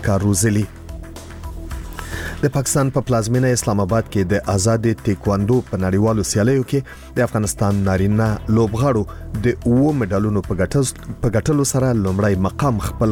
کار روزلي. د پاکستان په پلازمینه اسلام آباد کې د آزاد تایکواندو په نړیوالو سیالیو کې د افغانستان نارینه لوبغاړو د 9 مډالونو په ګټلو سره لومړی مقام خپل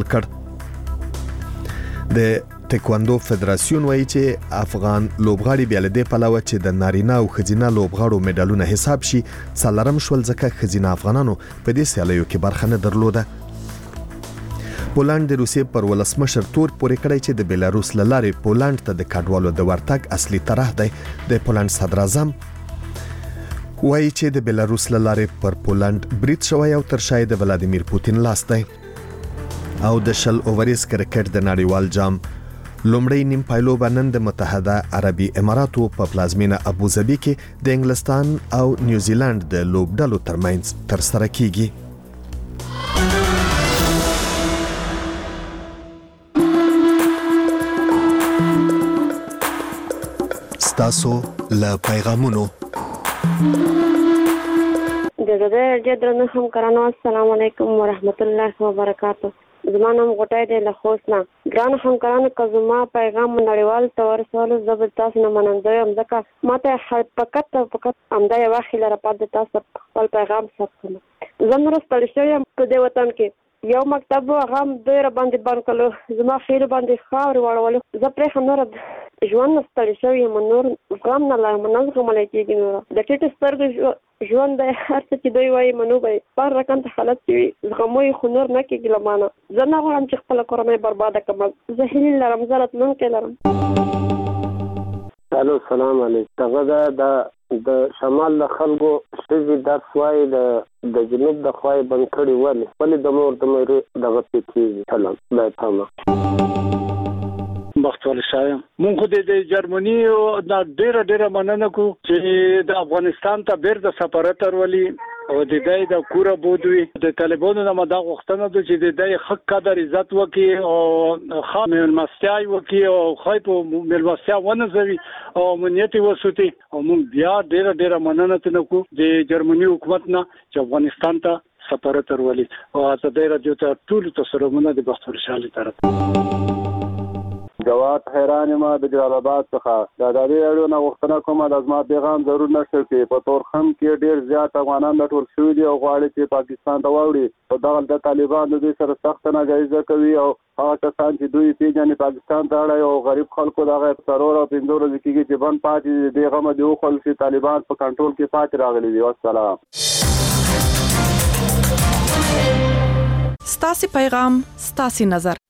کړ. د تایکواندو فدراسیون وایي چې افغان لوبغاړي بیا له دې پلوه چې د نارینه او ښځینه لوبغاړو مډالونه حساب شي څلورم شول ځکه ښځینه افغانانو په دې سیالیو کې برخه نه درلوده. پولند د روسیې پر ولسمشر تور پورې کړی چې د بیلاروس له لارې پولند ته د کډوالو د ورتګ اصلي طرح دی. د پولند صدر اعظم وایي چې د بیلاروس له لارې پر پولند برید شوی او تر شا د ولادیمیر پوتین لاس دی. او د شل اووریز کرکټ د نړیوال جام لومړی نیم پایلوبه نن د متحده عربي اماراتو په پلازمینه ابوظبي کې د انګلستان او نیوزیلند د لوبډلو ترمنځ ترسره کیږي. تاسو له پیغامونو دغه جدرنه هم کرانو. السلام علیکم ورحمت الله وبرکاتہ. زمانم غټای د لخوسنا ګران هم کرانو کزما پیغام نړیوال تور سوال زبردست نه مننده یم ځکه ماته فقط امدا یو خل را پد تاسو خپل پیغام ساتم. زموږ ستړي یم په دې وطن کې یو مکتب هغه ډیر باندې کړو زما خیر باندې خاور وړول زه پرې نور ژوند ستړي شوی یم نور غم نه لایم نه کومه کېږي نور د ټیټ سترګ ژوند د هر څه چې دوی وایي منو به پر رقم ته حالت کې زغموي خو نور نه کېږي لمانه زه نه غواړم چې خپل کورنۍ برباد کړم. زه هیله لرم زه راتلونکی لرم. الو سلام علیکم. د شمال له خلکو شوی درس وایي د جنوب د خوای بند کړي ولې د مور د مې دغه پکې سلام بای پاما بختور شایم. مونږ د جرمني او د ډیره مننه کو چې د افغانستان ته بیر د سفارت ورولي او د دې د کوره بودوي د طالبانو نه مدا غوښتنه ده چې د دې حق قدر عزت وکي او خامل مستای وکي او خای په ملوسیا ونځوي او منیت وسوتي او مونږ بیا ډیره مننه تنکو د جرمني حکومت نه چې افغانستان ته سفارت ورولي او د دې رادیو ته ټول تسلمونه د بختور شالي طرف. جواد حیران ما د جلال آباد څخه د دې اړو نه غوښتنه کوم د ازما پیغام ضرور نشته چې په تورخم کې ډیر زیات افغانان د ټول شوی دي او غواړي چې پاکستان ته واوړي او د طالبان د دې سره سخت ناجایزه کوي او هغه کسان چې دوی پیژنې پاکستان ته اړای او غریب خلکو دغه ضرور او پندور ځکه چې بن پاتې دی غمه دی خو چې طالبان په کنټرول کې پاتې راغلي دي. والسلام. ستاسو پیغام ستاسو نظر